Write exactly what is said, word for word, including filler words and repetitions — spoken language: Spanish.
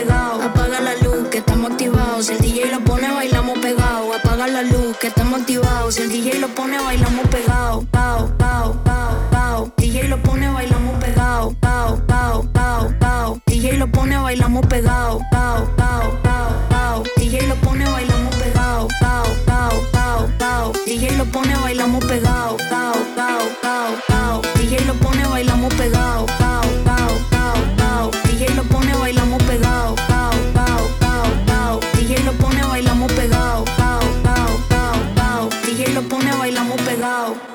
pegado. Apaga la luz que estamos activados. Si el D J lo pone, bailamos pegado. Apaga la luz que estamos activados. Si el D J lo pone, bailamos pegado. Pao, pao, pao, pao. D J lo pone, bailamos pegado. Pao, pao, pao, pao. D J lo pone, bailamos pegado. Pao, pao, pao, pao. D J lo pone, bailamos pegado. Pao, pao, pao, pao. D J lo pone, bailamos pegado. Pao, pao, pao, pao. D J lo pone, bailamos pegado. Pao, pao, pao, pao. D J lo pone, bailamos pegado. Pao, pao, pao, pao. D J lo pone, bailamos pegado. Pao, pao, pao, pao. D J lo pone, bailamos pegado.